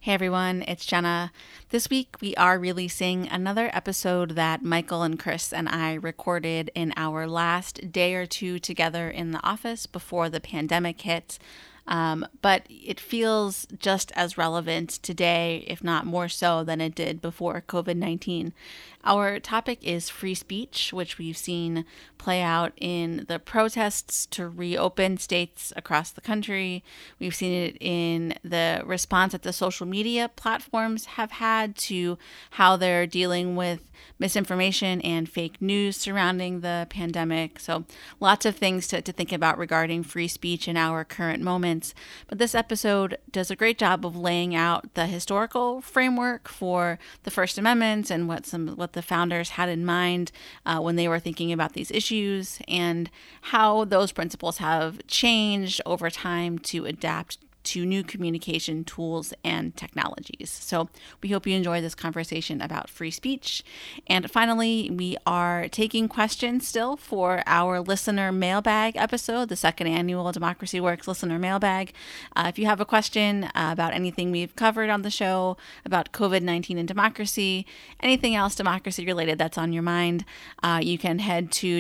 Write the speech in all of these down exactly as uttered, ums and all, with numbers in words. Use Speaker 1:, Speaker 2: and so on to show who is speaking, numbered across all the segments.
Speaker 1: Hey everyone, it's Jenna. This week we are releasing another episode that Michael and Chris and I recorded in our last day or two together in the office before the pandemic hit. Um, but it feels just as relevant today, if not more so than it did before covid nineteen. Our topic is free speech, which we've seen play out in the protests to reopen states across the country. We've seen it in the response that the social media platforms have had to how they're dealing with misinformation and fake news surrounding the pandemic. So lots of things to, to think about regarding free speech in our current moments. But this episode does a great job of laying out the historical framework for the First Amendment and what some what the founders had in mind uh, when they were thinking about these issues, and how those principles have changed over time to adapt to new communication tools and technologies. So we hope you enjoy this conversation about free speech. And finally, we are taking questions still for our listener mailbag episode, the second annual Democracy Works listener mailbag. Uh, if you have a question uh, about anything we've covered on the show, about covid nineteen and democracy, anything else democracy related that's on your mind, uh, you can head to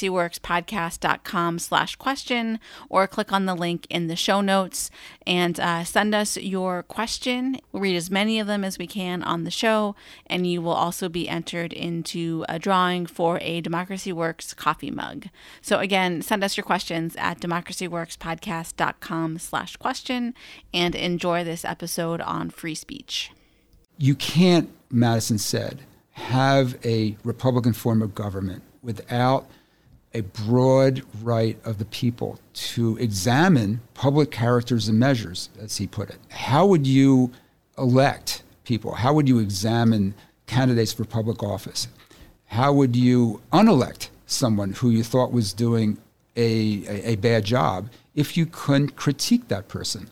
Speaker 1: democracyworkspodcast.com slash question or click on the link in the show notes and uh, send us your question. We'll read as many of them as we can on the show, and you will also be entered into a drawing for a Democracy Works coffee mug. So again, send us your questions at democracyworkspodcast.com slash question and enjoy this episode on free speech.
Speaker 2: You can't, Madison said, have a Republican form of government without a broad right of the people to examine public characters and measures, as he put it. How would you elect people? How would you examine candidates for public office? How would you unelect someone who you thought was doing a, a, a bad job if you couldn't critique that person?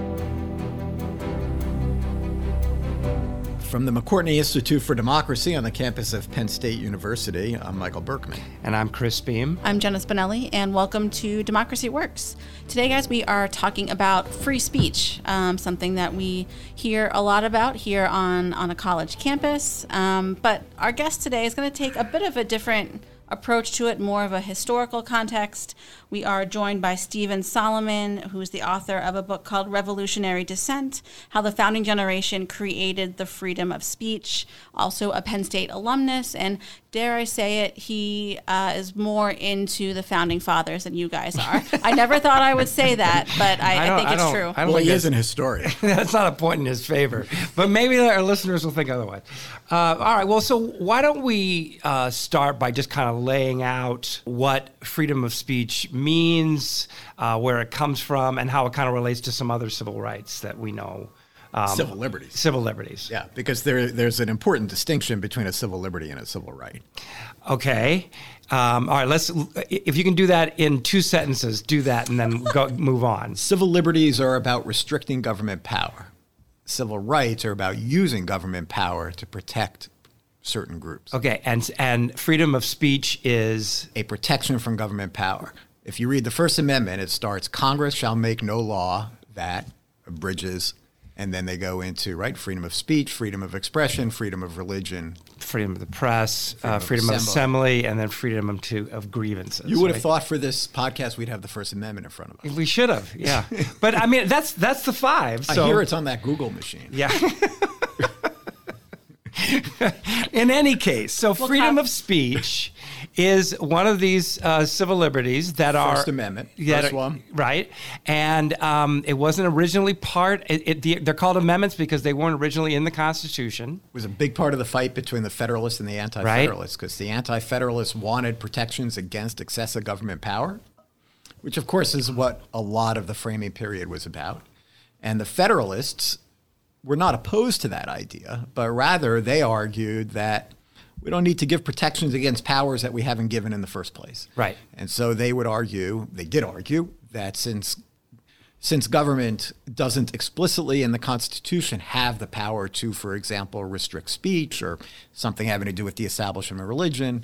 Speaker 3: From the McCourtney Institute for Democracy on the campus of Penn State University, I'm Michael Berkman.
Speaker 4: And I'm Chris Beam.
Speaker 1: I'm Jenna Spinelli, and welcome to Democracy Works. Today, guys, we are talking about free speech, um, something that we hear a lot about here on, on a college campus. Um, but our guest today is going to take a bit of a different approach to it, more of a historical context. We are joined by Stephen Solomon, who's the author of a book called Revolutionary Dissent, How the Founding Generation Created the Freedom of Speech, also a Penn State alumnus, and dare I say it, he uh, is more into the Founding Fathers than you guys are. I never thought I would say that, but I, I, I think I it's true.
Speaker 3: I don't well, he is an historian.
Speaker 4: That's not a point in his favor, but maybe our listeners will think otherwise. Uh, all right, well, so why don't we uh, start by just kind of laying out what freedom of speech means, uh, where it comes from, and how it kind of relates to some other civil rights that we know.
Speaker 3: Um, civil liberties.
Speaker 4: Civil liberties.
Speaker 3: Yeah, because there there's an important distinction between a civil liberty and a civil right.
Speaker 4: Okay. Um, all right, let's, if you can do that in two sentences, do that and then go move on.
Speaker 3: Civil liberties are about restricting government power. Civil rights are about using government power to protect certain groups.
Speaker 4: Okay, and and freedom of speech is?
Speaker 3: A protection from government power. If you read the First Amendment, it starts, Congress shall make no law that abridges, and then they go into, right, freedom of speech, freedom of expression, freedom of religion.
Speaker 4: Freedom of the press, freedom, uh, of, freedom assembly. of assembly, and then freedom of, to, of grievances.
Speaker 3: You would have
Speaker 4: right?
Speaker 3: thought for this podcast we'd have the First Amendment in front of us.
Speaker 4: We should have, yeah. But I mean, that's that's the five. So.
Speaker 3: I hear it's on that Google machine.
Speaker 4: Yeah. In any case, so well, freedom of speech is one of these uh, civil liberties that
Speaker 3: First
Speaker 4: are...
Speaker 3: First Amendment,
Speaker 4: that
Speaker 3: first
Speaker 4: are,
Speaker 3: one.
Speaker 4: Right. And um, it wasn't originally part... It, it, the, they're called amendments because they weren't originally in the Constitution.
Speaker 3: It was a big part of the fight between the Federalists and the Anti-Federalists, because right? the Anti-Federalists wanted protections against excessive government power, which, of course, is what a lot of the framing period was about. And the Federalists were not opposed to that idea, but rather they argued that we don't need to give protections against powers that we haven't given in the first place.
Speaker 4: Right.
Speaker 3: And so they would argue, they did argue, that since since government doesn't explicitly in the Constitution have the power to, for example, restrict speech or something having to do with the establishment of religion,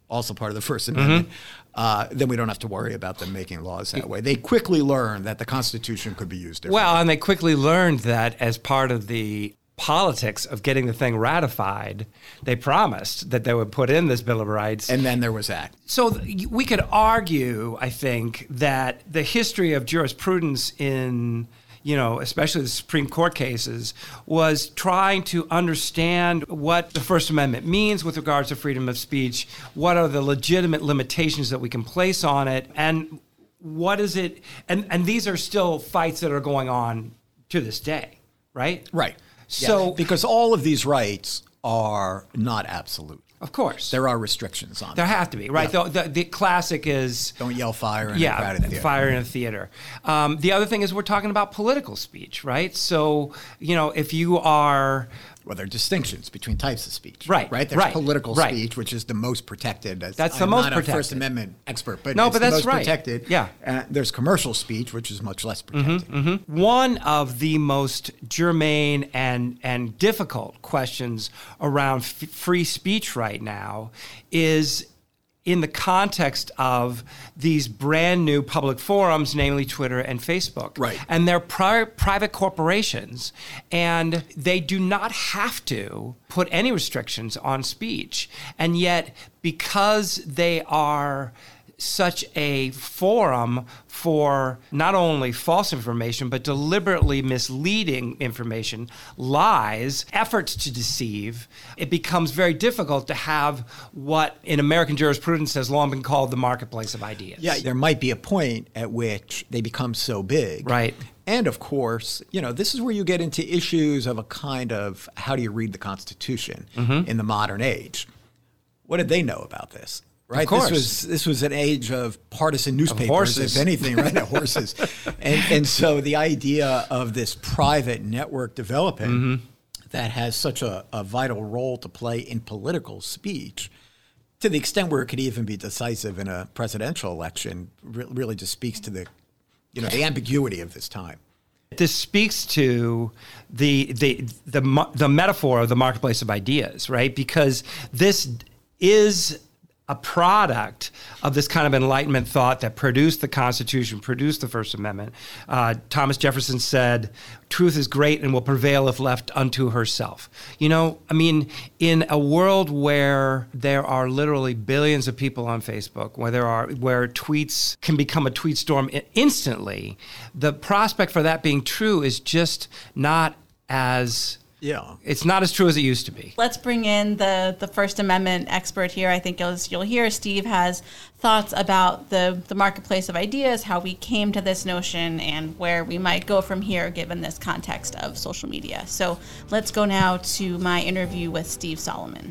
Speaker 3: also part of the First Amendment, mm-hmm. uh, then we don't have to worry about them making laws that way. They quickly learned that the Constitution could be used differently.
Speaker 4: Well, and they quickly learned that as part of the politics of getting the thing ratified, they promised that they would put in this Bill of Rights.
Speaker 3: And then there was that.
Speaker 4: So th- we could argue, I think, that the history of jurisprudence in, you know, especially the Supreme Court cases, was trying to understand what the First Amendment means with regards to freedom of speech, what are the legitimate limitations that we can place on it, and what is it, and, and these are still fights that are going on to this day, right?
Speaker 3: Right.
Speaker 4: So,
Speaker 3: yeah, because all of these rights are not absolute.
Speaker 4: Of course.
Speaker 3: There are restrictions on them.
Speaker 4: There have to be, right?
Speaker 3: Yeah.
Speaker 4: The, the, the classic is...
Speaker 3: Don't yell fire in
Speaker 4: yeah,
Speaker 3: a crowded theater.
Speaker 4: fire in a theater. Um, the other thing is we're talking about political speech, right? So, you know, if you are...
Speaker 3: Well, there are distinctions between types of speech.
Speaker 4: Right,
Speaker 3: Right? There's
Speaker 4: right,
Speaker 3: political
Speaker 4: right.
Speaker 3: speech, which is the most protected. That's,
Speaker 4: That's the
Speaker 3: I'm
Speaker 4: most
Speaker 3: not
Speaker 4: protected.
Speaker 3: a First Amendment expert, but
Speaker 4: No,
Speaker 3: it's
Speaker 4: but
Speaker 3: the
Speaker 4: that's
Speaker 3: most
Speaker 4: right.
Speaker 3: protected.
Speaker 4: Yeah.
Speaker 3: Uh, there's commercial speech, which is much less protected.
Speaker 4: Mm-hmm, mm-hmm. One of the most germane and, and difficult questions around f- free speech right now is in the context of these brand new public forums, namely Twitter and Facebook.
Speaker 3: Right.
Speaker 4: And they're pri- private corporations, and they do not have to put any restrictions on speech. And yet, because they are such a forum for not only false information, but deliberately misleading information, lies, efforts to deceive, it becomes very difficult to have what in American jurisprudence has long been called the marketplace of ideas.
Speaker 3: Yeah, there might be a point at which they become so big.
Speaker 4: Right.
Speaker 3: And of course, you know, this is where you get into issues of a kind of how do you read the Constitution mm-hmm. in the modern age? What did they know about this? Right.
Speaker 4: Of course.
Speaker 3: This was this was an age of partisan newspapers,
Speaker 4: of horses.
Speaker 3: if anything, right? Horses. And and so the idea of this private network developing mm-hmm. that has such a, a vital role to play in political speech, to the extent where it could even be decisive in a presidential election, re- really just speaks to the, you know, the ambiguity of this time.
Speaker 4: This speaks to the the the the metaphor of the marketplace of ideas, right? Because this is a product of this kind of Enlightenment thought that produced the Constitution, produced the First Amendment. Uh, Thomas Jefferson said, "Truth is great and will prevail if left unto herself." You know, I mean, in a world where there are literally billions of people on Facebook, where there are where tweets can become a tweet storm instantly, the prospect for that being true is just not as
Speaker 3: Yeah,
Speaker 4: it's not as true as it used to be.
Speaker 1: Let's bring in the, the First Amendment expert here. I think you'll, you'll hear Steve has thoughts about the, the marketplace of ideas, how we came to this notion, and where we might go from here given this context of social media. So let's go now to my interview with Steve Solomon.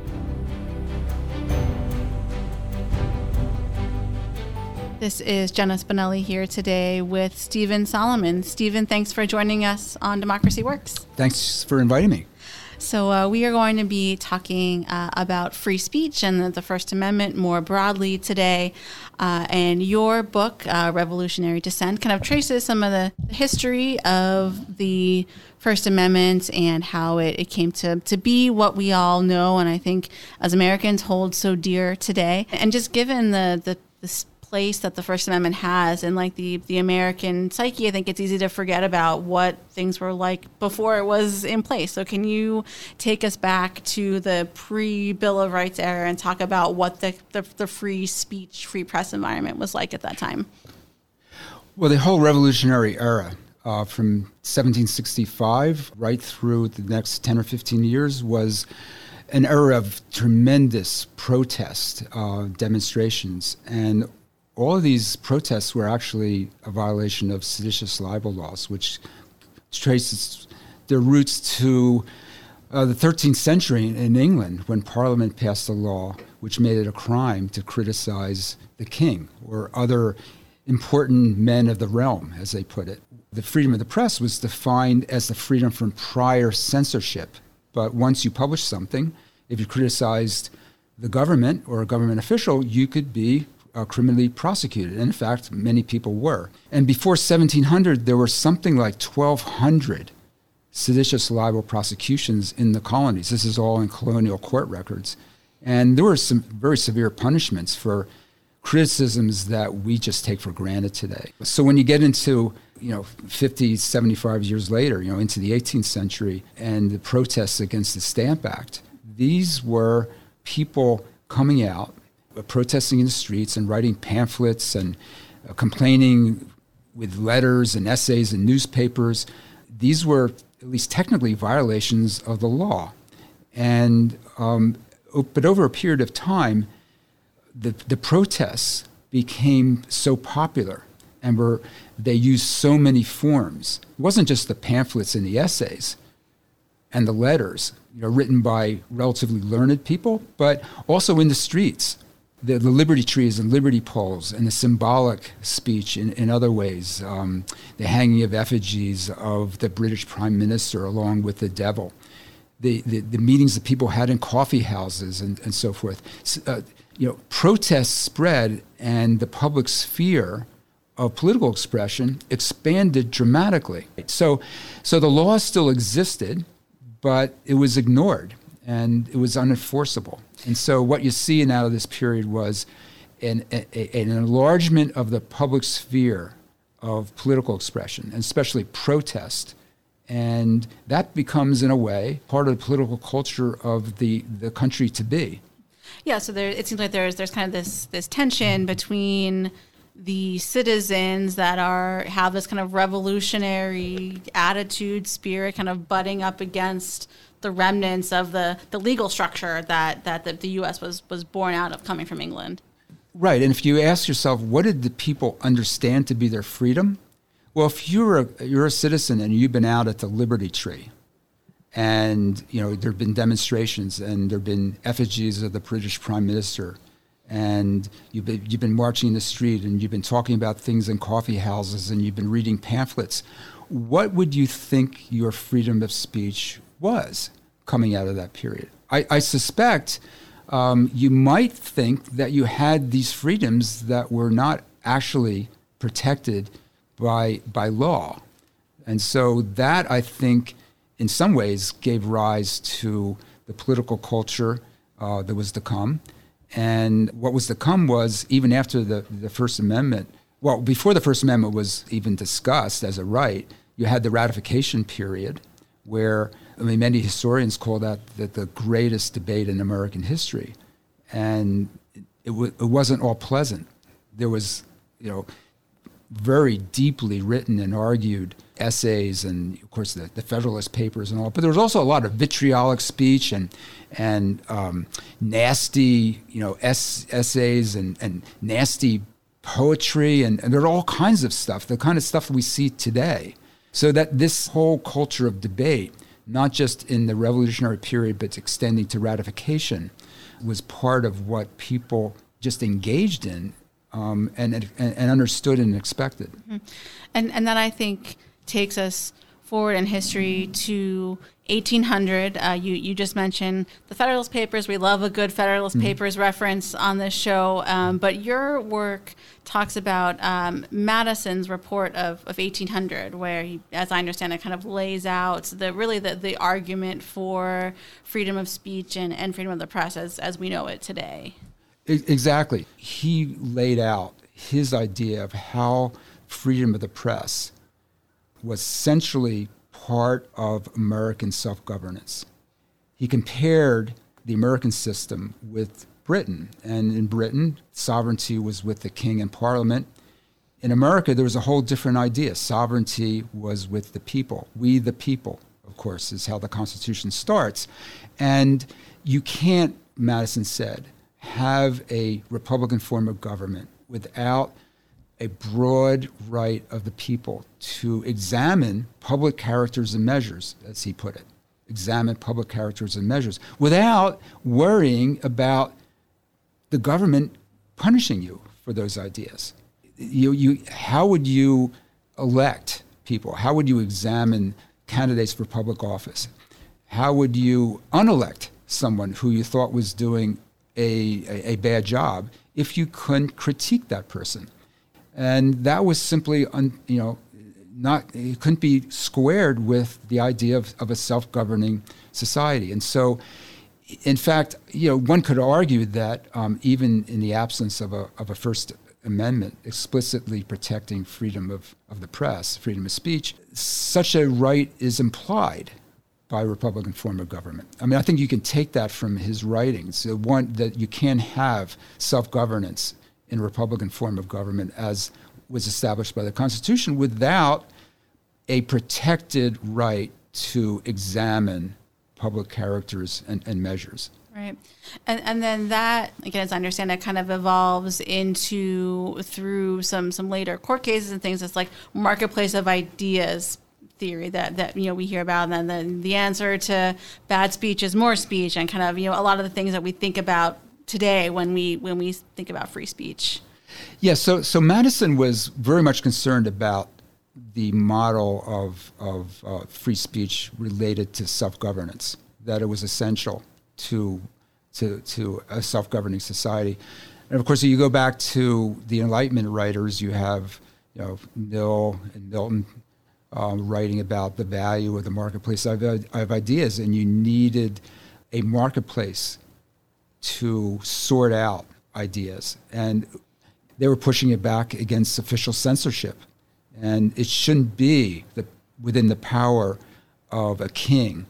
Speaker 1: This is Jenna Spinelli here today with Stephen Solomon. Stephen, thanks for joining us on Democracy Works.
Speaker 2: Thanks for inviting me.
Speaker 1: So uh, we are going to be talking uh, about free speech and the, the First Amendment more broadly today. Uh, and your book, uh, Revolutionary Dissent, kind of traces some of the history of the First Amendment and how it, it came to, to be what we all know and I think as Americans hold so dear today. And just given the the, the place that the First Amendment has in like the, the American psyche, I think it's easy to forget about what things were like before it was in place. So can you take us back to the pre-Bill of Rights era and talk about what the, the, the free speech, free press environment was like at that time?
Speaker 2: Well, the whole Revolutionary era uh, from seventeen sixty-five right through the next ten or fifteen years was an era of tremendous protest, uh, demonstrations, and all of these protests were actually a violation of seditious libel laws, which traces their roots to uh, the thirteenth century in England when Parliament passed a law which made it a crime to criticize the king or other important men of the realm, as they put it. The freedom of the press was defined as the freedom from prior censorship. But once you published something, if you criticized the government or a government official, you could be Uh, criminally prosecuted. And in fact, many people were. And before seventeen hundred, there were something like twelve hundred seditious libel prosecutions in the colonies. This is all in colonial court records. And there were some very severe punishments for criticisms that we just take for granted today. So when you get into, you know, fifty, seventy-five years later, you know, into the eighteenth century and the protests against the Stamp Act, these were people coming out, uh, protesting in the streets and writing pamphlets and uh, complaining with letters and essays and newspapers. These were at least technically violations of the law. And um, but over a period of time, the, the protests became so popular and were they used so many forms. It wasn't just the pamphlets and the essays and the letters, you know, written by relatively learned people, but also in the streets. The, the Liberty trees and Liberty poles and the symbolic speech in, in other ways, um, the hanging of effigies of the British Prime Minister along with the devil, the, the, the meetings that people had in coffee houses and, and so forth. Uh, you know, protests spread and the public sphere of political expression expanded dramatically. So, so the law still existed, but it was ignored and it was unenforceable. And so what you see out of this period was an, a, an enlargement of the public sphere of political expression, and especially protest. And that becomes, in a way, part of the political culture of the, the country to be.
Speaker 1: Yeah, so there, it seems like there's there's kind of this this tension between the citizens that are have this kind of revolutionary attitude, spirit, kind of butting up against the remnants of the, the legal structure that, that the, the U S was, was born out of, coming from England.
Speaker 2: Right, and if you ask yourself, what did the people understand to be their freedom? Well, if you're a, you're a citizen and you've been out at the Liberty Tree, and you know there have been demonstrations and there have been effigies of the British Prime Minister, and you've been, you've been marching in the street and you've been talking about things in coffee houses and you've been reading pamphlets, what would you think your freedom of speech was coming out of that period? I, I suspect um, you might think that you had these freedoms that were not actually protected by by law. And so that, I think, in some ways gave rise to the political culture uh, that was to come. And what was to come was, even after the, the First Amendment, well, before the First Amendment was even discussed as a right, you had the ratification period where, I mean, many historians call that, that the greatest debate in American history. And it, w- it wasn't all pleasant. There was, you know, very deeply written and argued essays and, of course, the, the Federalist Papers and all. But there was also a lot of vitriolic speech and and um, nasty, you know, es- essays and, and nasty poetry. And, and there are all kinds of stuff, the kind of stuff we see today. So that this whole culture of debate, not just in the revolutionary period, but extending to ratification, was part of what people just engaged in um, and, and and understood and expected.
Speaker 1: Mm-hmm. And and that, I think, takes us forward in history to eighteen hundred. Uh, you you just mentioned the Federalist Papers. We love a good Federalist mm-hmm. Papers reference on this show. Um, but your work talks about um, Madison's report of, of eighteen hundred, where he, as I understand it, kind of lays out the really the, the argument for freedom of speech and, and freedom of the press as, as we know it today.
Speaker 2: Exactly. He laid out his idea of how freedom of the press was essentially part of American self-governance. He compared the American system with Britain, and in Britain, sovereignty was with the king and parliament. In America, there was a whole different idea. Sovereignty was with the people. We the people, of course, is how the Constitution starts. And you can't, Madison said, have a Republican form of government without a broad right of the people to examine public characters and measures, as he put it, examine public characters and measures without worrying about the government punishing you for those ideas. You, you, how would you elect people? How would you examine candidates for public office? How would you unelect someone who you thought was doing a, a, a bad job if you couldn't critique that person? And that was simply, un, you know, not, it couldn't be squared with the idea of, of a self-governing society. And so in fact, you know, one could argue that um, even in the absence of a of a First Amendment explicitly protecting freedom of, of the press, freedom of speech, such a right is implied by a Republican form of government. I mean, I think you can take that from his writings, the one that you can have self-governance in a Republican form of government as was established by the Constitution without a protected right to examine public characters and, and measures.
Speaker 1: Right. And and then that, again, as I understand it, kind of evolves into, through some, some later court cases and things, it's like marketplace of ideas theory that, that you know, we hear about. And then the, the answer to bad speech is more speech, and kind of, you know, a lot of the things that we think about today when we when we think about free speech.
Speaker 2: Yeah, so so Madison was very much concerned about the model of, of uh, free speech related to self-governance, that it was essential to to to a self-governing society. And of course, if you go back to the Enlightenment writers, you have, you know, Mill and Milton um, writing about the value of the marketplace of, of ideas, and you needed a marketplace to sort out ideas. And they were pushing it back against official censorship. And it shouldn't be the, within the power of a king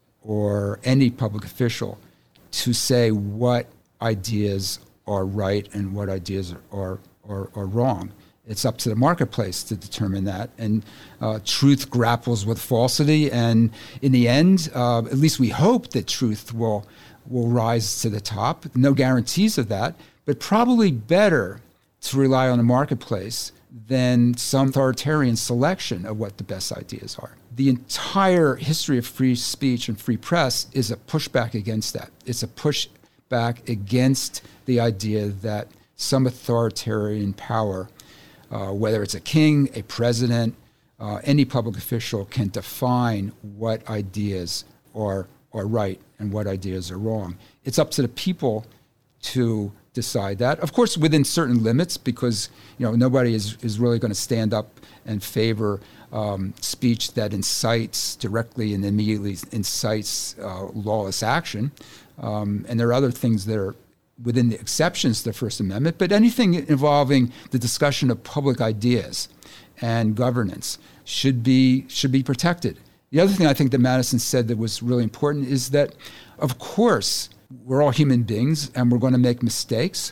Speaker 2: or any public official to say what ideas are right and what ideas are, are, are wrong. It's up to the marketplace to determine that. And uh, truth grapples with falsity. And in the end, uh, at least we hope that truth will, will rise to the top. No guarantees of that, but probably better to rely on the marketplace than some authoritarian selection of what the best ideas are. The entire history of free speech and free press is a pushback against that. It's a pushback against the idea that some authoritarian power, uh, whether it's a king, a president, uh, any public official, can define what ideas are, are right and what ideas are wrong. It's up to the people to decide that, of course, within certain limits, because you know nobody is, is really going to stand up and favor um, speech that incites directly and immediately incites uh, lawless action. Um, and there are other things that are within the exceptions to the First Amendment, but anything involving the discussion of public ideas and governance should be should be protected. The other thing I think that Madison said that was really important is that, of course, we're all human beings and we're going to make mistakes,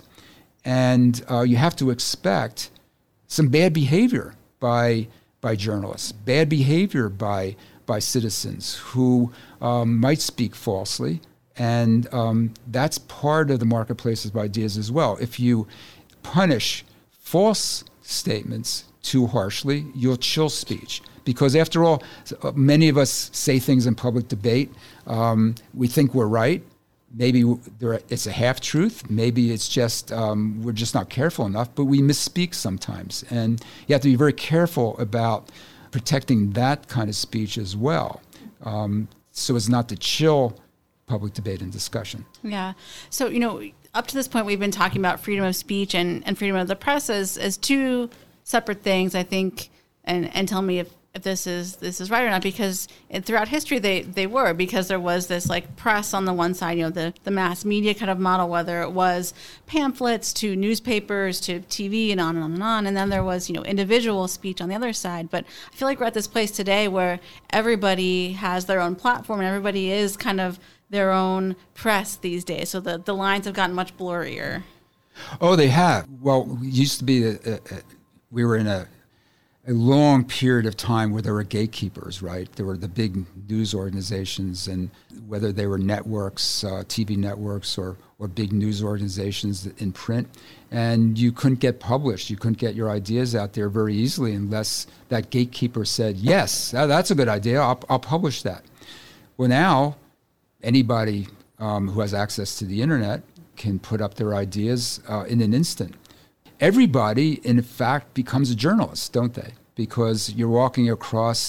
Speaker 2: and uh, you have to expect some bad behavior by by journalists, bad behavior by by citizens who um, might speak falsely, and um, that's part of the marketplace of ideas as well. If you punish false statements too harshly, you'll chill speech. Because after all, many of us say things in public debate. Um, we think we're right. Maybe there, it's a half-truth. Maybe it's just um, we're just not careful enough, but we misspeak sometimes. And you have to be very careful about protecting that kind of speech as well, um, so as not to chill public debate and discussion.
Speaker 1: Yeah. So, you know, up to this point, we've been talking about freedom of speech and, and freedom of the press as, as two separate things, I think, and, and tell me if, if this is this is right or not, because it, throughout history they, they were, because there was this like press on the one side, you know, the, the mass media kind of model, whether it was pamphlets to newspapers to T V and on and on and on, and then there was, you know, individual speech on the other side. But I feel like we're at this place today where everybody has their own platform and everybody is kind of their own press these days. So the, the lines have gotten much blurrier.
Speaker 2: Oh, they have. Well, it used to be that uh, we were in a a long period of time where there were gatekeepers, right? There were the big news organizations, and whether they were networks, uh, T V networks, or or big news organizations in print, and you couldn't get published. You couldn't get your ideas out there very easily unless that gatekeeper said, yes, that's a good idea, I'll, I'll publish that. Well, now, anybody um, who has access to the internet can put up their ideas uh, in an instant. Everybody, in fact, becomes a journalist, don't they? Because you're walking across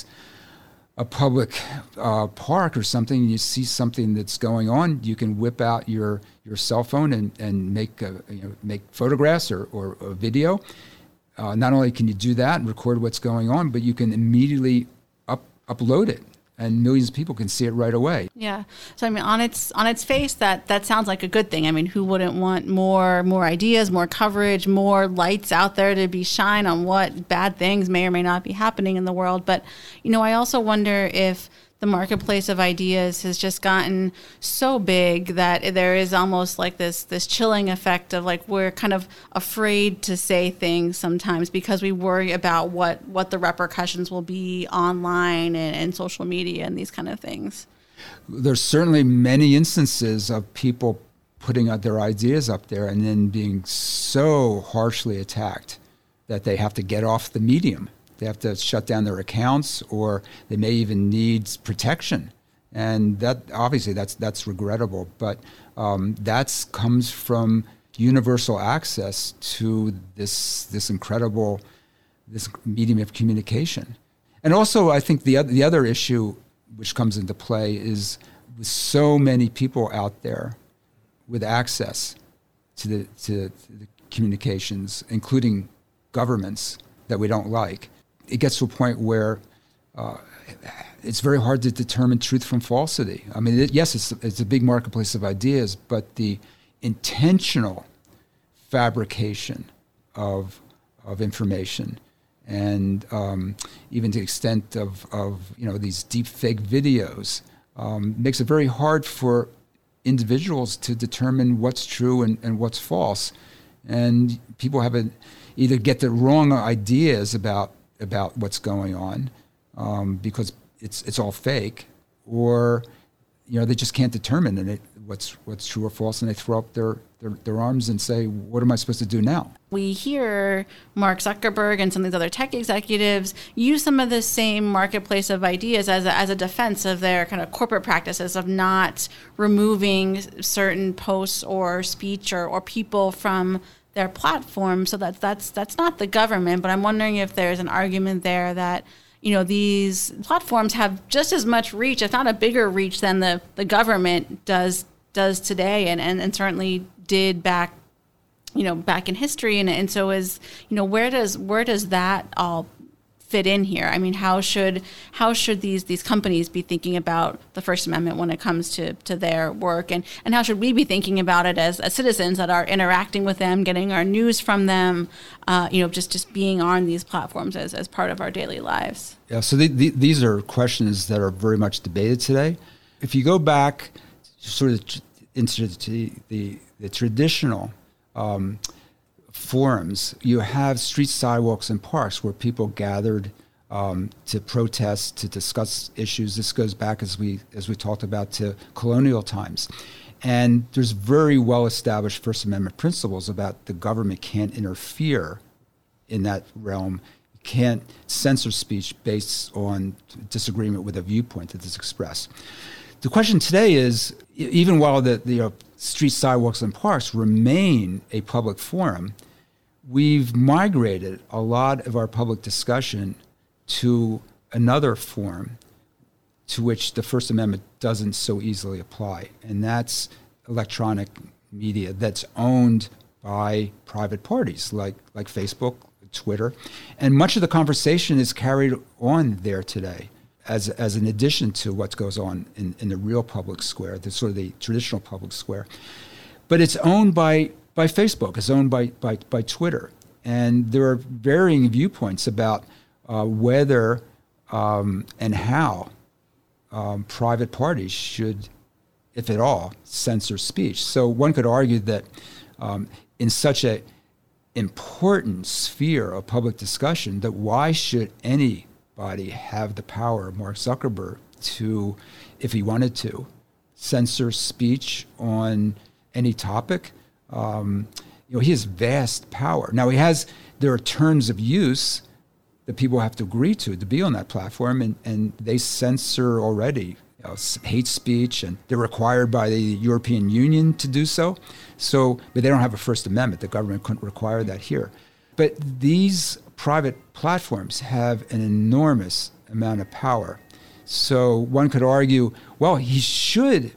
Speaker 2: a public uh, park or something, and you see something that's going on, you can whip out your, your cell phone and, and make a, you know, make photographs or, or a video. Uh, not only can you do that and record what's going on, but you can immediately up, upload it and millions of people can see it right away.
Speaker 1: Yeah. So I mean, on its on its face, that that sounds like a good thing. I mean, who wouldn't want more more ideas, more coverage, more lights out there to be shine on what bad things may or may not be happening in the world? But you know, I also wonder if the marketplace of ideas has just gotten so big that there is almost like this this chilling effect of like we're kind of afraid to say things sometimes because we worry about what, what the repercussions will be online and, and social media and these kind of things.
Speaker 2: There's certainly many instances of people putting out their ideas up there and then being so harshly attacked that they have to get off the medium. They have to shut down their accounts, or they may even need protection, and that obviously that's that's regrettable. But um, that comes from universal access to this this incredible this medium of communication. And also, I think the other, the other issue which comes into play is with so many people out there with access to the to, to the communications, including governments that we don't like. It gets to a point where uh, it's very hard to determine truth from falsity. I mean, it, yes, it's, it's a big marketplace of ideas, but the intentional fabrication of of information, and um, even to the extent of, of you know these deep fake videos, um, makes it very hard for individuals to determine what's true and, and what's false. And people have a, either get the wrong ideas about about what's going on um, because it's it's all fake, or you know they just can't determine it, what's what's true or false, and they throw up their, their their arms and say, "What am I supposed to do now?"
Speaker 1: We hear Mark Zuckerberg and some of these other tech executives use some of the same marketplace of ideas as a, as a defense of their kind of corporate practices of not removing certain posts or speech or, or people from their platform. So that that's that's not the government, but I'm wondering if there's an argument there that you know these platforms have just as much reach, if not a bigger reach, than the, the government does does today, and, and, and certainly did back you know back in history. And and so is you know where does where does that all fit in here? I mean, how should how should these these companies be thinking about the First Amendment when it comes to, to their work, and, and how should we be thinking about it as, as citizens that are interacting with them, getting our news from them, uh, you know, just, just being on these platforms as, as part of our daily lives?
Speaker 2: Yeah, so the, the, these are questions that are very much debated today. If you go back sort of into the, the, the traditional um, forums, you have streets, sidewalks, and parks where people gathered um, to protest, to discuss issues. This goes back, as we as we talked about, to colonial times. And there's very well-established First Amendment principles about the government can't interfere in that realm, can't censor speech based on disagreement with a viewpoint that is expressed. The question today is, even while the, the you know, streets, sidewalks, and parks remain a public forum, we've migrated a lot of our public discussion to another form to which the First Amendment doesn't so easily apply, and that's electronic media that's owned by private parties like, like Facebook, Twitter, and much of the conversation is carried on there today as as an addition to what goes on in, in the real public square, the sort of the traditional public square. But it's owned by by Facebook, it's owned by, by, by Twitter. And there are varying viewpoints about uh, whether um, and how um, private parties should, if at all, censor speech. So one could argue that um, in such an important sphere of public discussion, that why should anybody have the power, Mark Zuckerberg, to, if he wanted to, censor speech on any topic? Um, you know, he has vast power. Now he has, there are terms of use that people have to agree to to be on that platform, and, and they censor already you know, hate speech, and they're required by the European Union to do so. So, but they don't have a First Amendment. The government couldn't require that here. But these private platforms have an enormous amount of power. So one could argue, well, he should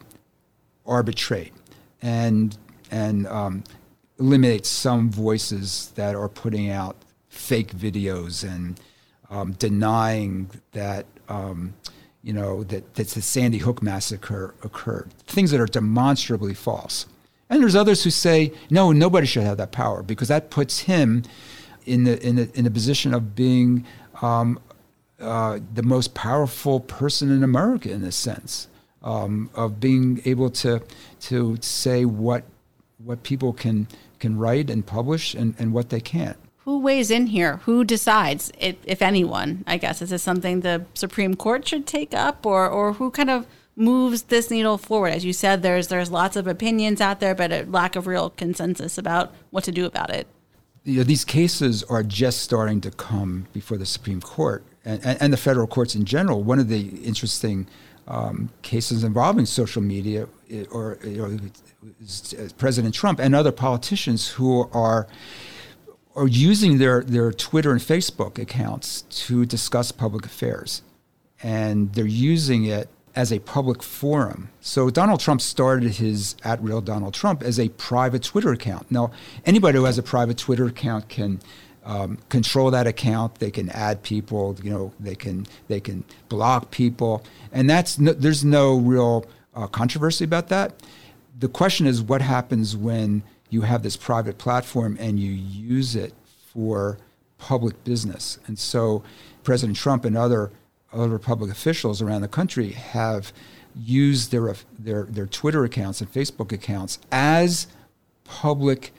Speaker 2: arbitrate and and um, eliminate some voices that are putting out fake videos and um, denying that um, you know, that, that the Sandy Hook massacre occurred, things that are demonstrably false. And there's others who say, no, nobody should have that power because that puts him in the in the, in the position of being um, uh, the most powerful person in America in a sense, um, of being able to to say what what people can can write and publish and, and what they can't.
Speaker 1: Who weighs in here? Who decides, if, if anyone, I guess? Is this something the Supreme Court should take up, or or who kind of moves this needle forward? As you said, there's there's lots of opinions out there, but a lack of real consensus about what to do about it.
Speaker 2: You know, these cases are just starting to come before the Supreme Court and, and, and the federal courts in general. One of the interesting um, cases involving social media, or you know, is President Trump and other politicians who are are using their, their Twitter and Facebook accounts to discuss public affairs, and they're using it as a public forum. So Donald Trump started his at Real Donald Trump as a private Twitter account. Now, anybody who has a private Twitter account can um, control that account. They can add people. You know, they can they can block people, and that's no, there's no real uh, controversy about that. The question is, what happens when you have this private platform and you use it for public business? And so, President Trump and other other public officials around the country have used their their their Twitter accounts and Facebook accounts as public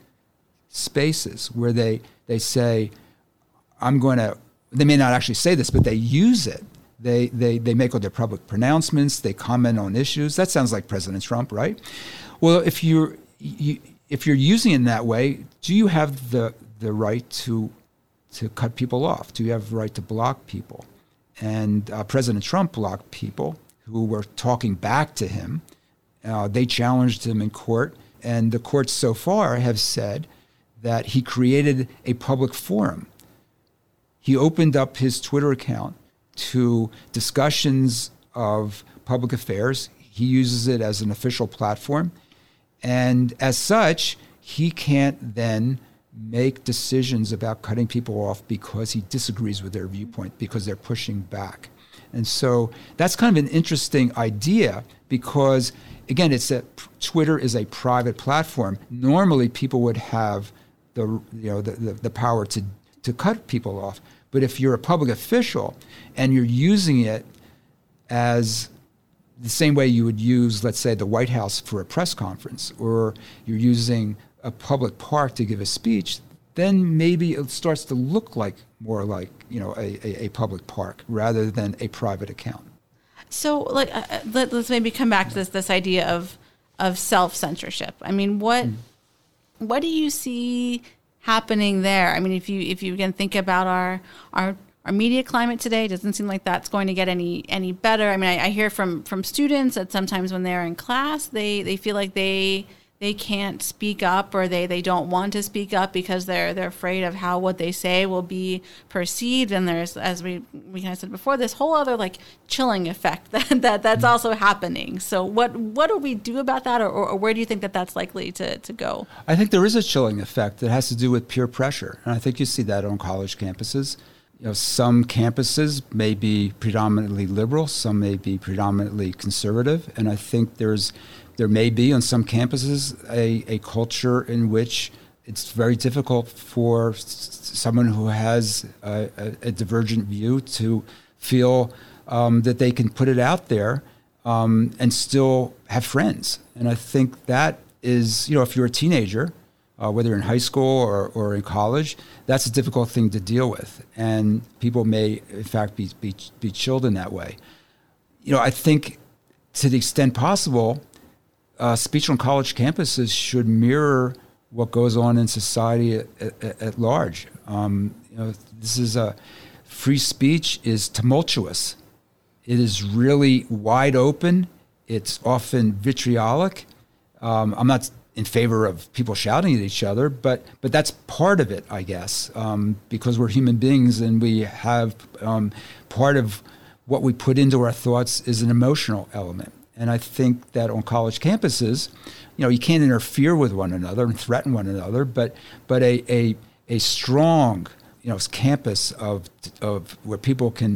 Speaker 2: spaces where they they say, I'm going to, they may not actually say this, but they use it. They they they make all their public pronouncements, they comment on issues. That sounds like President Trump, right? Well, if you're you, if you're using it in that way, do you have the the right to to cut people off? Do you have the right to block people? And uh, President Trump blocked people who were talking back to him. Uh, they challenged him in court, and the courts so far have said that he created a public forum. He opened up his Twitter account to discussions of public affairs. He uses it as an official platform, and as such, he can't then make decisions about cutting people off because he disagrees with their viewpoint, because they're pushing back. And so that's kind of an interesting idea because, again, it's that Twitter is a private platform. Normally, people would have the you know the, the, the power to, to cut people off. But if you're a public official and you're using it as the same way you would use, let's say, the White House for a press conference, or you're using a public park to give a speech, then maybe it starts to look like more like, you know, a, a, a public park rather than a private account.
Speaker 1: So, like, uh, let, let's maybe come back to this this idea of of self-censorship. I mean, what mm. what do you see happening there? I mean, if you if you again think about our our our media climate today, it doesn't seem like that's going to get any any better. I mean, I, I hear from from students that sometimes when they're in class, they they feel like they they can't speak up, or they, they don't want to speak up because they're they're afraid of how what they say will be perceived. And there's, as we, we kind of said before, this whole other like chilling effect that, that that's also happening. So what what do we do about that, or, or where do you think that that's likely to, to go?
Speaker 2: I think there is a chilling effect that has to do with peer pressure. And I think you see that on college campuses. You know, some campuses may be predominantly liberal, some may be predominantly conservative. And I think there's There may be on some campuses a, a culture in which it's very difficult for s- someone who has a, a, a divergent view to feel um, that they can put it out there um, and still have friends. And I think that is, you know, if you're a teenager, uh, whether in high school or, or in college, that's a difficult thing to deal with. And people may, in fact, be, be, be chilled in that way. You know, I think to the extent possible, Uh, speech on college campuses should mirror what goes on in society at, at, at large. Um, you know, this is a free speech is tumultuous. It is really wide open. It's often vitriolic. Um, I'm not in favor of people shouting at each other, but but that's part of it, I guess, um, because we're human beings and we have um, part of what we put into our thoughts is an emotional element. And I think that on college campuses, you know, you can't interfere with one another and threaten one another, but but a a, a strong, you know, campus of of where people can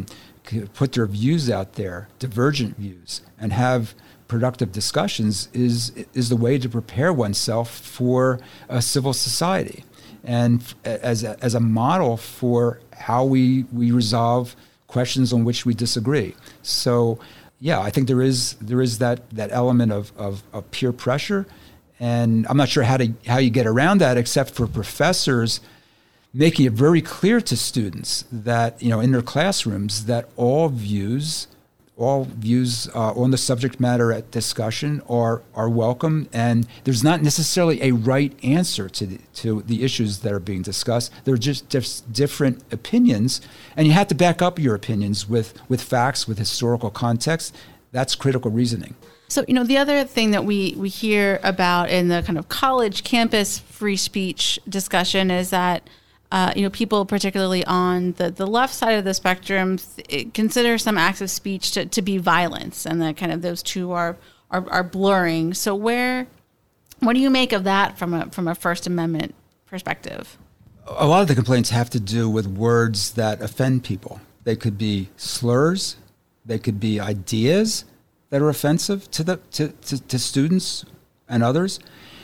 Speaker 2: put their views out there, divergent views, and have productive discussions is is the way to prepare oneself for a civil society, and as a, as a model for how we we resolve questions on which we disagree. So, yeah, I think there is there is that that element of of, of peer pressure, and I'm not sure how to how you get around that, except for professors making it very clear to students that, you know, in their classrooms, that all views, all views uh, on the subject matter at discussion are are welcome, and there's not necessarily a right answer to the, to the issues that are being discussed. They're just dif- different opinions, and you have to back up your opinions with with facts, with historical context. That's critical reasoning.
Speaker 1: So, you know, the other thing that we, we hear about in the kind of college campus free speech discussion is that Uh, you know, people particularly on the, the left side of the spectrum th- consider some acts of speech to, to be violence, and that kind of those two are, are are blurring. So where, what do you make of that from a from a First Amendment perspective?
Speaker 2: A lot of the complaints have to do with words that offend people. They could be slurs, they could be ideas that are offensive to the to, to, to students and others,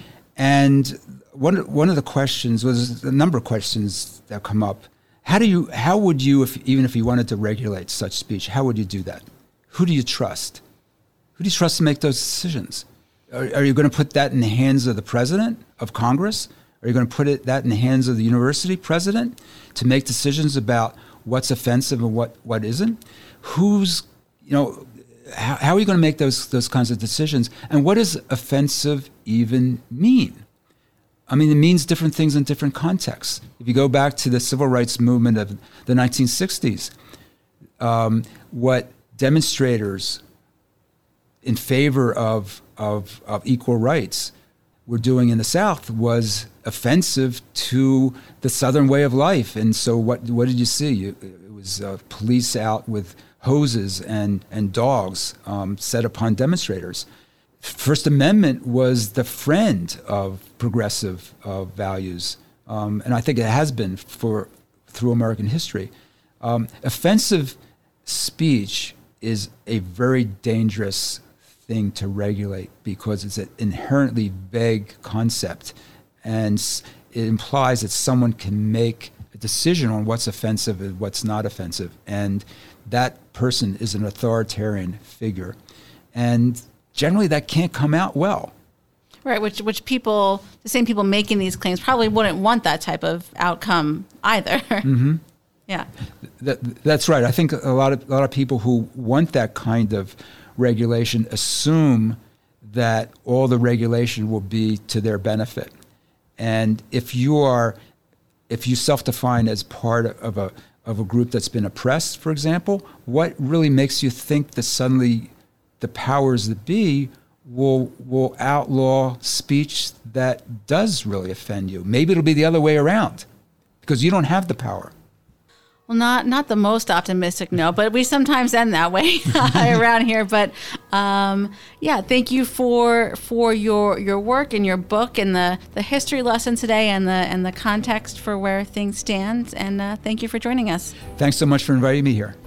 Speaker 2: and One one of the questions was a number of questions that come up. How do you how would you if even if you wanted to regulate such speech, how would you do that? Who do you trust? Who do you trust to make those decisions? Are, are you going to put that in the hands of the president of Congress? Are you going to put it that in the hands of the university president to make decisions about what's offensive and what, what isn't? Who's you know how, how are you going to make those those kinds of decisions? And what does offensive even mean? I mean, it means different things in different contexts. If you go back to the civil rights movement of the nineteen sixties, um, what demonstrators in favor of, of, of equal rights were doing in the South was offensive to the Southern way of life. And so what, what did you see? You, it was uh, police out with hoses and, and dogs um, set upon demonstrators. First Amendment was the friend of progressive uh, values, um, and I think it has been for through American history. Um, offensive speech is a very dangerous thing to regulate because it's an inherently vague concept, and it implies that someone can make a decision on what's offensive and what's not offensive, and that person is an authoritarian figure, and generally, that can't come out well.
Speaker 1: Right, which which people, the same people making these claims probably wouldn't want that type of outcome either.
Speaker 2: Mm-hmm.
Speaker 1: Yeah,
Speaker 2: that, that's right. I think a lot of a lot of people who want that kind of regulation assume that all the regulation will be to their benefit. And if you are, if you self-define as part of a of a group that's been oppressed, for example, what really makes you think that suddenly the powers that be will will outlaw speech that does really offend you? Maybe it'll be the other way around, because you don't have the power.
Speaker 1: Well, not not the most optimistic note, but we sometimes end that way around here. But um, yeah, thank you for for your your work and your book and the, the history lesson today and the and the context for where things stand. And uh, thank you for joining us.
Speaker 2: Thanks so much for inviting me here.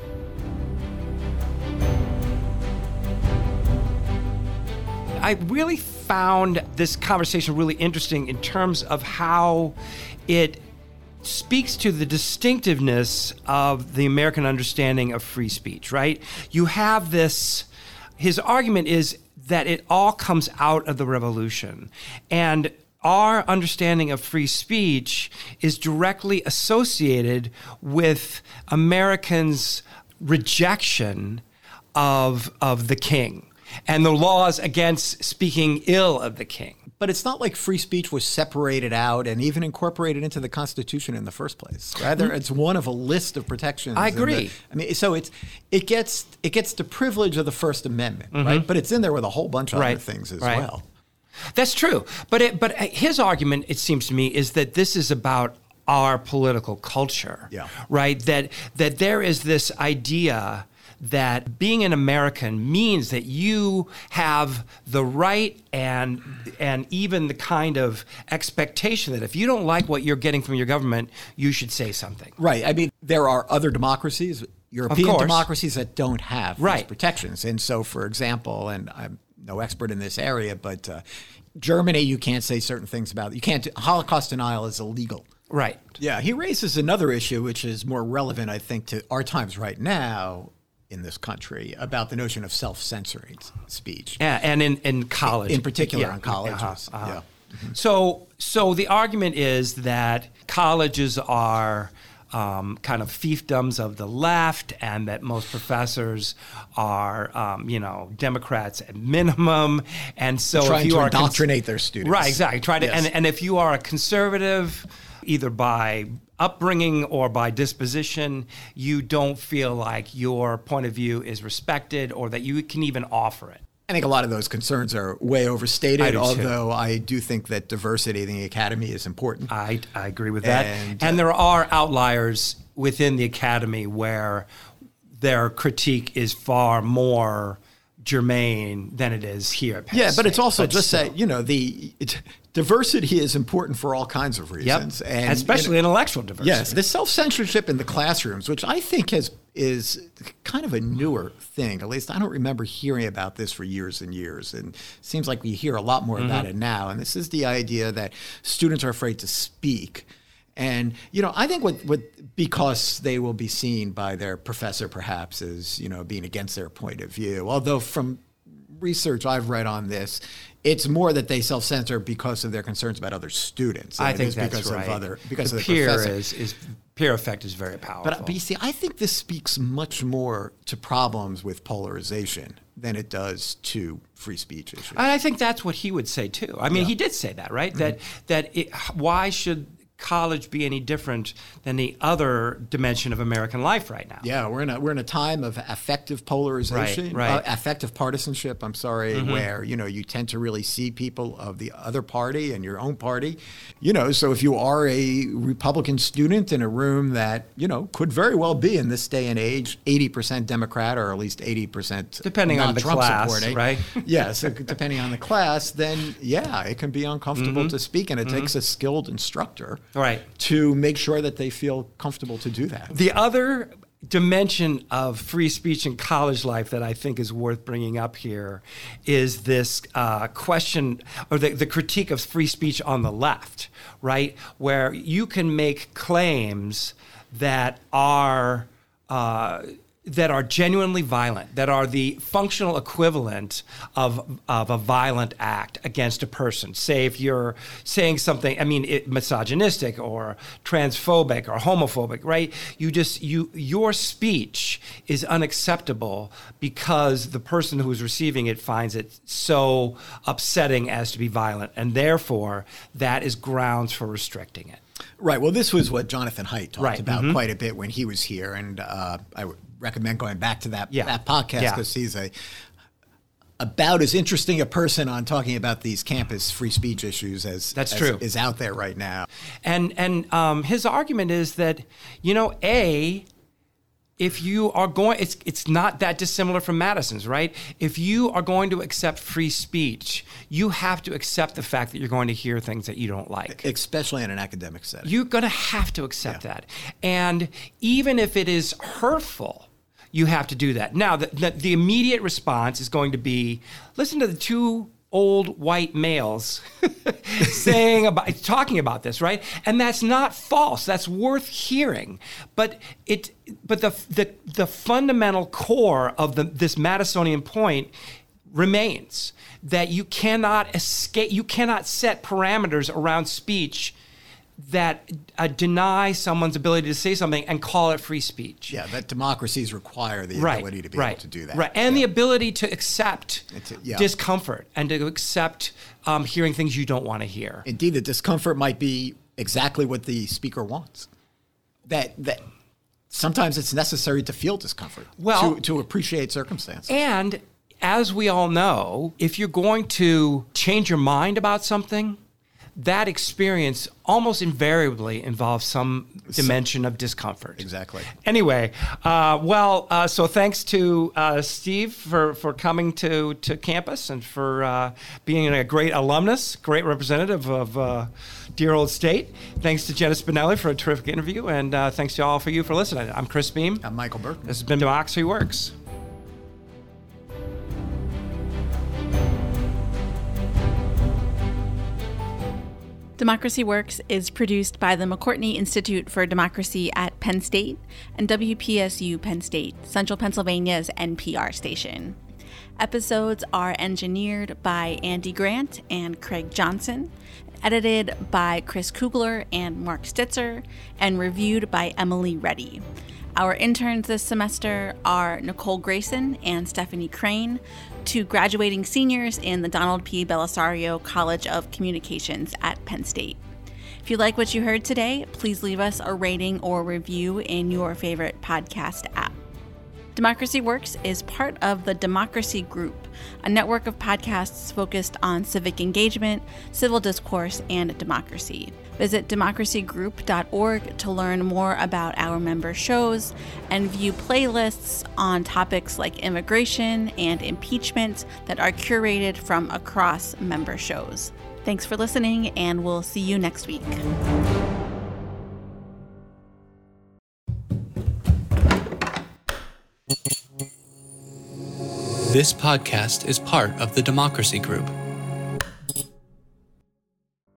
Speaker 4: I really found this conversation really interesting in terms of how it speaks to the distinctiveness of the American understanding of free speech, right? You have this, his argument is that it all comes out of the revolution. And our understanding of free speech is directly associated with Americans' rejection of, of the king and the laws against speaking ill of the king.
Speaker 3: But it's not like free speech was separated out and even incorporated into the Constitution in the first place. Rather, mm-hmm. it's one of a list of protections.
Speaker 4: I agree.
Speaker 3: The, I mean, so it's it gets it gets the privilege of the First Amendment, mm-hmm. right? But it's in there with a whole bunch of
Speaker 4: right.
Speaker 3: other things as
Speaker 4: right.
Speaker 3: well.
Speaker 4: That's true. But it, but his argument, it seems to me, is that this is about our political culture,
Speaker 3: yeah.
Speaker 4: right? That that there is this idea that being an American means that you have the right and and even the kind of expectation that if you don't like what you're getting from your government, you should say something.
Speaker 3: Right. I mean, there are other democracies European democracies that don't have
Speaker 4: right.
Speaker 3: these protections. And so, for example, and I'm no expert in this area, but uh, Germany, you can't say certain things about. You can't. Holocaust denial is illegal.
Speaker 4: Right.
Speaker 3: Yeah. He raises another issue, which is more relevant, I think, to our times right now in this country, about the notion of self-censoring speech.
Speaker 4: Yeah, and in, in college.
Speaker 3: In, in particular,
Speaker 4: yeah.
Speaker 3: in colleges.
Speaker 4: Uh-huh. Uh-huh.
Speaker 3: Yeah. Mm-hmm.
Speaker 4: So, so the argument is that colleges are um, kind of fiefdoms of the left, and that most professors are, um, you know, Democrats at minimum. And so,
Speaker 3: trying
Speaker 4: if you
Speaker 3: to
Speaker 4: are
Speaker 3: indoctrinate cons- their students,
Speaker 4: right? Exactly. Try to,
Speaker 3: yes.
Speaker 4: and and if you are a conservative, either by upbringing or by disposition, you don't feel like your point of view is respected, or that you can even offer it.
Speaker 3: I think a lot of those concerns are way overstated,
Speaker 4: I
Speaker 3: although I do think that diversity in the academy is important.
Speaker 4: I, I agree with that.
Speaker 3: And,
Speaker 4: and
Speaker 3: uh,
Speaker 4: there are outliers within the academy where their critique is far more germane than it is here at Penn
Speaker 3: Yeah, but it's
Speaker 4: State.
Speaker 3: also
Speaker 4: But
Speaker 3: just
Speaker 4: still.
Speaker 3: that, you know, the it, diversity is important for all kinds of reasons.
Speaker 4: Yep.
Speaker 3: And
Speaker 4: especially
Speaker 3: you know,
Speaker 4: intellectual diversity.
Speaker 3: Yes, the self-censorship in the classrooms, which I think has is kind of a newer thing. At least I don't remember hearing about this for years and years. And it seems like we hear a lot more mm-hmm. about it now. And this is the idea that students are afraid to speak. And, you know, I think what, what because they will be seen by their professor perhaps as, you know, being against their point of view. Although from research I've read on this, it's more that they self-censor because of their concerns about other students.
Speaker 4: I think
Speaker 3: it is
Speaker 4: that's
Speaker 3: because
Speaker 4: right.
Speaker 3: Of other, because
Speaker 4: the
Speaker 3: of the
Speaker 4: peer
Speaker 3: professor.
Speaker 4: is, is peer effect is very powerful.
Speaker 3: But, but you see, I think this speaks much more to problems with polarization than it does to free speech issues.
Speaker 4: And I think that's what he would say too. I mean, yeah. he did say that, right? Mm-hmm. That that it, why should college be any different than the other dimension of American life right now?
Speaker 3: Yeah, we're in a we're in a time of affective polarization,
Speaker 4: right, right.
Speaker 3: Uh, affective partisanship. I'm sorry, mm-hmm. where you know you tend to really see people of the other party and your own party. You know, so if you are a Republican student in a room that you know could very well be in this day and age eighty percent Democrat or at least eighty percent
Speaker 4: depending on the
Speaker 3: Trump
Speaker 4: class,
Speaker 3: supporting,
Speaker 4: right?
Speaker 3: yeah, so depending on the class, then yeah, it can be uncomfortable mm-hmm. to speak, and it mm-hmm. takes a skilled instructor.
Speaker 4: Right.
Speaker 3: To make sure that they feel comfortable to do that.
Speaker 4: The other dimension of free speech in college life that I think is worth bringing up here is this uh, question or the, the critique of free speech on the left, right? Where you can make claims that are uh, that are genuinely violent, that are the functional equivalent of of a violent act against a person. Say if you're saying something, I mean, it, misogynistic or transphobic or homophobic, right? You just, you your speech is unacceptable because the person who is receiving it finds it so upsetting as to be violent, and therefore that is grounds for restricting it.
Speaker 3: Right. Well, this was what Jonathan Haidt talked
Speaker 4: right.
Speaker 3: about
Speaker 4: mm-hmm.
Speaker 3: quite a bit when he was here, and uh, I would recommend going back to that
Speaker 4: yeah.
Speaker 3: that podcast because
Speaker 4: yeah.
Speaker 3: he's a about as interesting a person on talking about these campus free speech issues as
Speaker 4: that's
Speaker 3: as
Speaker 4: true
Speaker 3: is out there right now.
Speaker 4: And and um, his argument is that you know a. If you are going, it's it's not that dissimilar from Madison's, right? If you are going to accept free speech, you have to accept the fact that you're going to hear things that you don't like.
Speaker 3: Especially in an academic setting.
Speaker 4: You're going to have to accept
Speaker 3: yeah.
Speaker 4: that. And even if it is hurtful, you have to do that. Now, the, the, the immediate response is going to be, listen to the two old white males saying about talking about this, right? And that's not false. That's worth hearing. But it but the the the fundamental core of the this Madisonian point remains that you cannot escape, you cannot set parameters around speech that uh, deny someone's ability to say something and call it free speech.
Speaker 3: Yeah, that democracies require the
Speaker 4: right,
Speaker 3: ability to be
Speaker 4: right,
Speaker 3: able to do that.
Speaker 4: Right, and
Speaker 3: yeah.
Speaker 4: the ability to accept
Speaker 3: to, yeah.
Speaker 4: discomfort and to accept um, hearing things you don't want to hear.
Speaker 3: Indeed, the discomfort might be exactly what the speaker wants. That that sometimes it's necessary to feel discomfort,
Speaker 4: well,
Speaker 3: to, to appreciate circumstances.
Speaker 4: And as we all know, if you're going to change your mind about something, that experience almost invariably involves some dimension of discomfort.
Speaker 3: Exactly.
Speaker 4: Anyway, uh, well, uh, so thanks to uh, Steve for, for coming to, to campus and for uh, being a great alumnus, great representative of uh, dear old state. Thanks to Jenna Spinelli for a terrific interview, and uh, thanks to all for you for listening. I'm Chris Beam.
Speaker 3: I'm Michael Burke.
Speaker 4: This has been Democracy Works.
Speaker 1: Democracy Works is produced by the McCourtney Institute for Democracy at Penn State and W P S U Penn State, Central Pennsylvania's N P R station. Episodes are engineered by Andy Grant and Craig Johnson, edited by Chris Kugler and Mark Stitzer, and reviewed by Emily Reddy. Our interns this semester are Nicole Grayson and Stephanie Crane, two graduating seniors in the Donald P. Belisario College of Communications at Penn State. If you like what you heard today, please leave us a rating or review in your favorite podcast app. Democracy Works is part of the Democracy Group, a network of podcasts focused on civic engagement, civil discourse, and democracy. Visit democracy group dot org to learn more about our member shows and view playlists on topics like immigration and impeachment that are curated from across member shows. Thanks for listening, and we'll see you next week.
Speaker 5: This podcast is part of the Democracy Group.